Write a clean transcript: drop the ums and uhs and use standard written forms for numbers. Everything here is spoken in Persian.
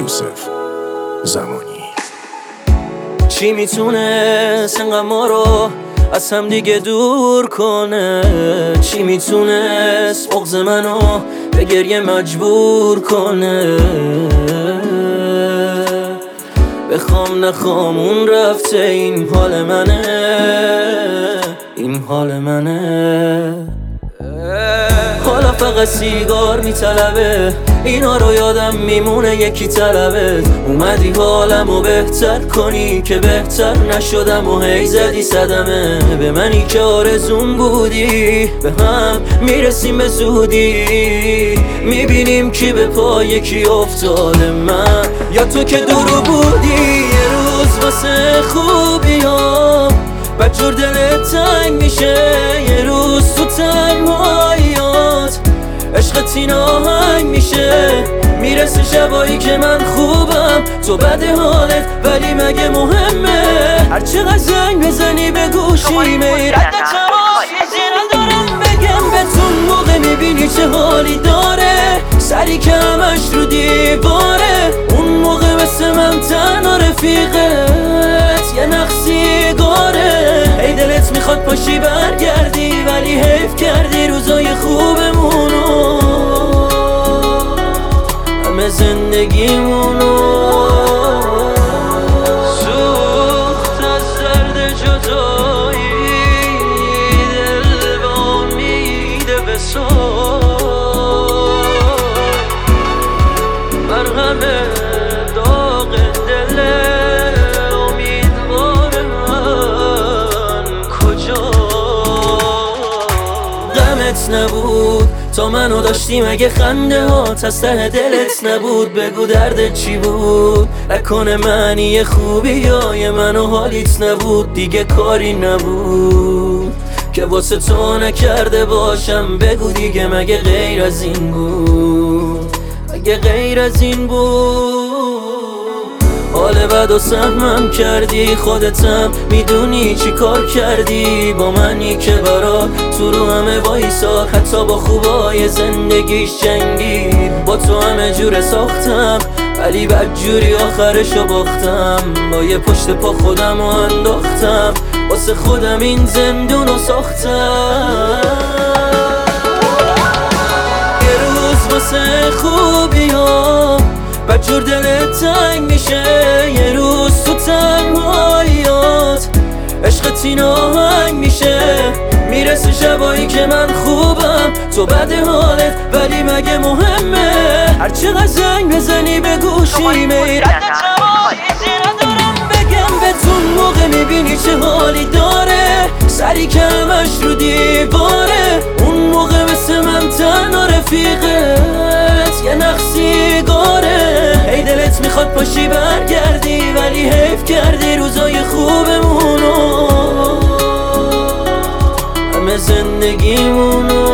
یوسف زمانی. چی میتونست انقدر ما رو از هم دیگه دور کنه؟ چی میتونست بغض منو به گریه مجبور کنه؟ بخوام نخوام اون رفته، این حال منه، این حال منه. حالا فقط سیگار میطلبه، اینا رو یادم میمونه یکی طلبت. اومدی حالمو بهتر کنی که بهتر نشدم و هی زدی صدمه به منی که آرزون بودی. به هم میرسیم به زودی، میبینیم کی به پای کی افتاده، من یا تو که دورو بودی. یه روز واسه خوبیام بدجور دلت تنگ میشه، یه روز تو تنهاییات عشقت این آهنگ میشه. میرسه شبایی که من خوبم تو بده حالت، ولی مگه مهمه هرچقدر زنگ بزنی به گوشیمه؟ رد تماشی ندارم بگم بهتون موقع میبینی چه حالی داره، سری که همش رو دیواره. اون موقع مثل من تنها رفیقت یه نقصی گاره. ای دلت میخواد پاشی برگردی، ولی حیف کردی روزای خوبمونو، همه زندگیمونو. سوخت از درد جدایی، دل به امید وصال، مرهم داغ دل امیدوار من کجا؟ غمت نبود تا منو داشتی، مگه خنده هات از ته دلت نبود؟ بگو دردت چی بود؟ نکنه معنی خوبی های منو حالیت نبود؟ دیگه کاری نبود که واسه تو نکرده باشم. بگو دیگه مگه غیر از این بود؟ مگه غیر از این بود؟ حال بد و سهمم کردی، خودتم میدونی چی کار کردی با منی که برا تو رو همه وایساد، حتی با خوبای زندگیش جنگید. با تو همه جوره ساختم ولی بدجوری آخرشو باختم، با یه پشت پا خودم رو انداختم، واسه خودم این زندونو ساختم. یه روز واسه خوبیام بدجور دلت تنگ میشه، یه روز تو تنهاییات عشقت این آهنگ میشه. میرسه شبایی که من خوبم تو بده حالت، ولی مگه مهمه هرچقدر زنگ بزنی به گوشیمه؟ رد تماشی ندارم بگم بهتون موقع میبینی چه حالی داره، سری که همش رو دیواره. اون موقع مثل من تنها رفیقت یه نقصی گاره. ای دلت میخواد پاشی برگردی، ولی حیف کردی روزای خوبمونو، همه زندگیمونو.